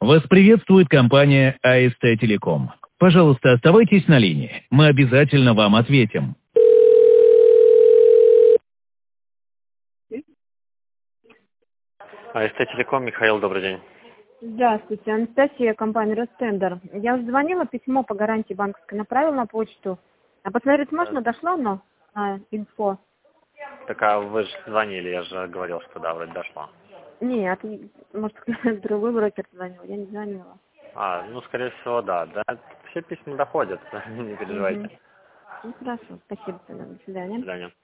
Вас приветствует компания АСТ Телеком. Пожалуйста, оставайтесь на линии. Мы обязательно вам ответим. АСТ Телеком, Михаил, добрый день. Здравствуйте, Анастасия, компания Ростендер. Я уже звонила, письмо по гарантии банковской направила на почту. А посмотреть можно, дошло оно? Инфо. Так, а вы же звонили, я же говорил, что да, вроде дошло. Нет, может, другой брокер звонил, я не звонила. Ну, скорее всего, да. Все письма доходят, не переживайте. Ну, хорошо, спасибо тогда, до свидания. До свидания.